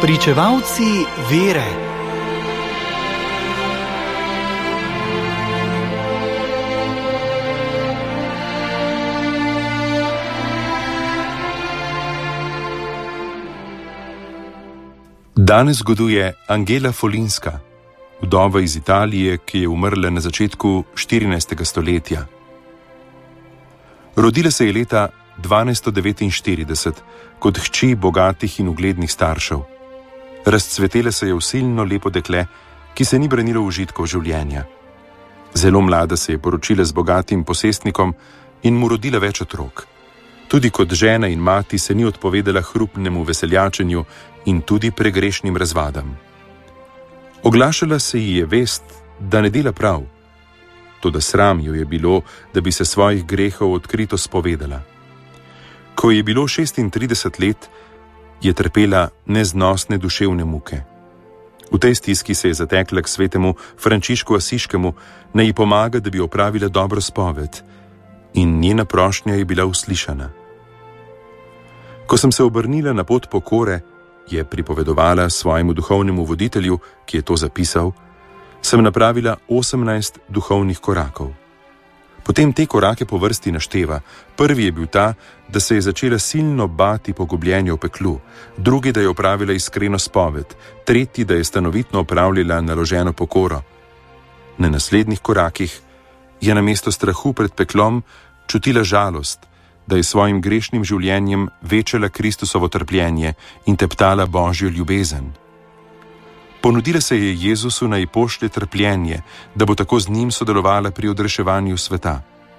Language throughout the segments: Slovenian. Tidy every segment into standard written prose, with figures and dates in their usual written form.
Pričevalci vere. Danes goduje Angela Folinska, vdova iz Italije, ki je umrla na začetku 14. stoletja. Rodila se je leta 1249 kot hči bogatih in uglednih staršev. Razcvetela se je v silno lepo dekle, ki se ni branilo užitkov življenja. Zelo mlada se je poročila z bogatim posestnikom in mu rodila več otrok. Tudi kot žena in mati se ni odpovedala hrupnemu veseljačenju in tudi pregrešnim razvadam. Oglašala se ji je vest, da ne dela prav, toda sram jo je bilo, da bi se svojih grehov odkrito spovedala. Ko je bilo 36 let, je trpela neznosne duševne muke. V tej stiski se je zatekla k svetemu Frančišku Asiškemu, naj ji pomaga, da bi opravila dobro spoved, in njena prošnja je bila uslišana. Ko sem se obrnila na pot pokore, je pripovedovala svojemu duhovnemu voditelju, ki je to zapisal, sem napravila 18 duhovnih korakov. Potem te korake po vrsti našteva. Prvi je bil ta, da se je začela silno bati pogubljenja v peklu, drugi, da je opravila iskreno spoved, tretji, da je stanovitno opravljala naloženo pokoro. Na naslednjih korakih je namesto strahu pred peklom čutila žalost, da je svojim grešnim življenjem večala Kristusovo trpljenje in teptala Božjo ljubezen. Ponudila se je Jezusu, naj pošlje trpljenje, da bo tako z njim sodelovala pri odreševanju sveta.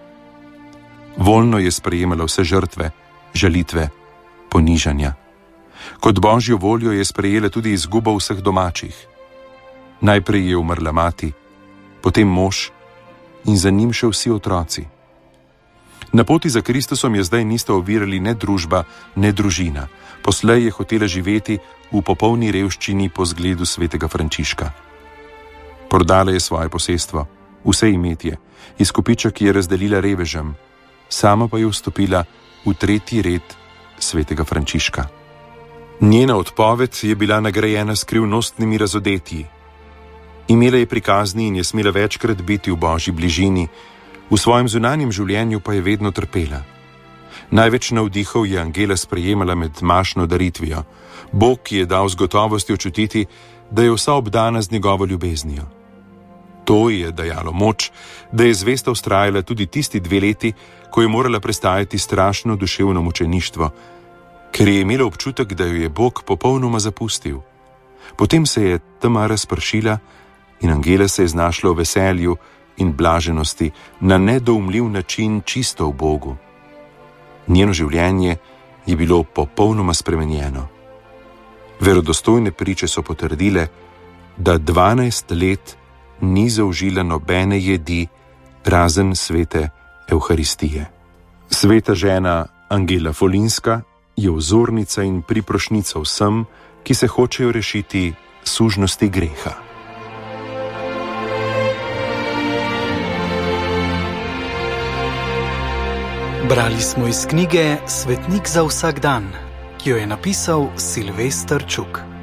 Voljno je sprejemala vse žrtve, žalitve, ponižanja. Kot Božjo voljo je sprejela tudi izgubo vseh domačih. Najprej je umrla mati, potem mož in za njim še vsi otroci. Na poti za Kristusom je zdaj nista ovirali ne družba, ne družina. Poslej je hotela živeti v popolni revščini po zgledu svetega Frančiška. Prodala je svoje posestvo, vse imetje, izkupiček je razdelila revežem, sama pa je vstopila v tretji red svetega Frančiška. Njena odpoved je bila nagrajena s skrivnostnimi razodetji. Imela je prikazni in je smela večkrat biti v Božji bližini, v svojem zunanjem življenju pa je vedno trpela. Največ navdihov je Angela sprejemala med mašno daritvijo. Bog ji je dal z gotovostjo čutiti, da je vsa obdana z njegovo ljubeznijo. To ji je dajalo moč, da je zvesta vztrajala tudi tisti 2 leti, ko je morala prestajati strašno duševno mučeništvo, ker je imela občutek, da jo je Bog popolnoma zapustil. Potem se je tema razpršila in Angela se je znašla v veselju in blaženosti, na nedoumljiv način čisto v Bogu. Njeno življenje je bilo popolnoma spremenjeno. Verodostojne priče so potrdile, da 12 let ni zaužila nobene jedi, razen svete Evharistije. Sveta žena Angela Folinska je vzornica in priprošnica vsem, ki se hočejo rešiti sužnosti greha. Brali smo iz knjige Svetnik za vsak dan, ki jo je napisal Silvester Čuk.